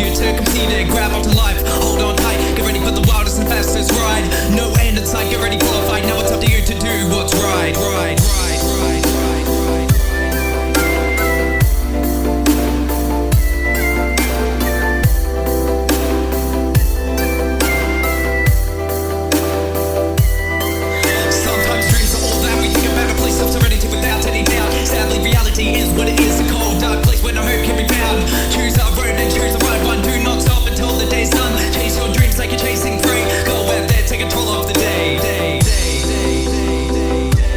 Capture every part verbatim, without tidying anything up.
you to complete it. Grab onto life, hold on tight. Get ready for the wildest and fastest ride. No end in sight, get ready, qualified. Now it's up to you to do what's right. Right, right, right, right, right. Sometimes dreams are all that we think about. A place of serenity without any doubt. Sadly, reality is what it is. A cold, dark place where no hope can be found. Choose our road and choose the right one. Do not stop until the day's done. Chase your dreams like you're chasing prey. Go out there, take control of the day. Day, day, day, day, day, day.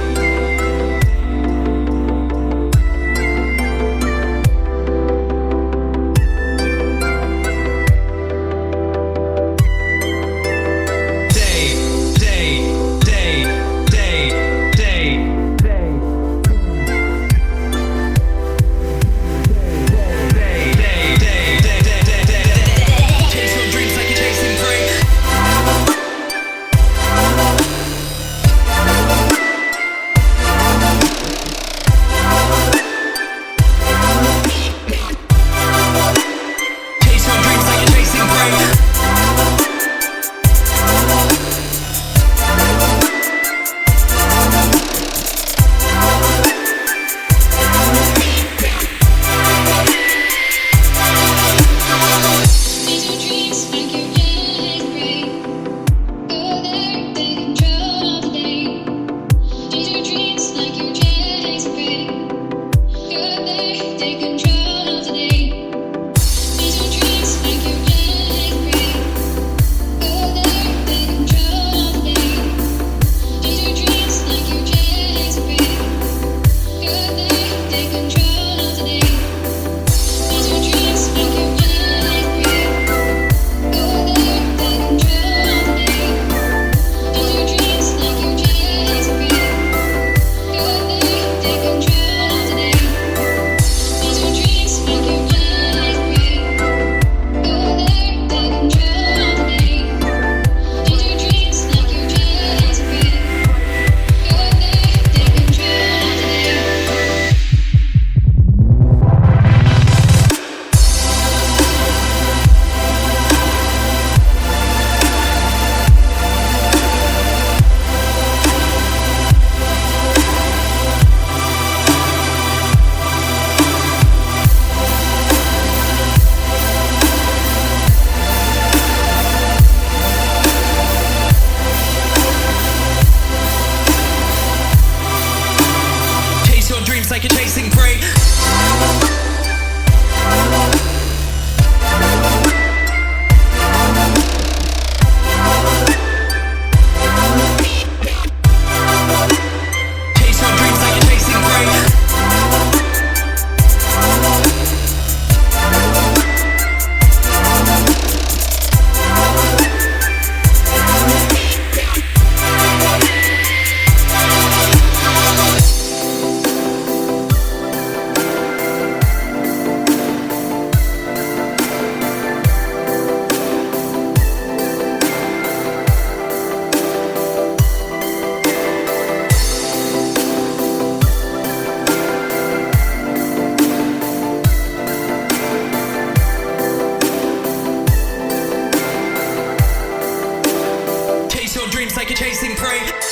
Like you're chasing prey. Chase your dreams like you're chasing prey. Chase your dreams like you're chasing prey.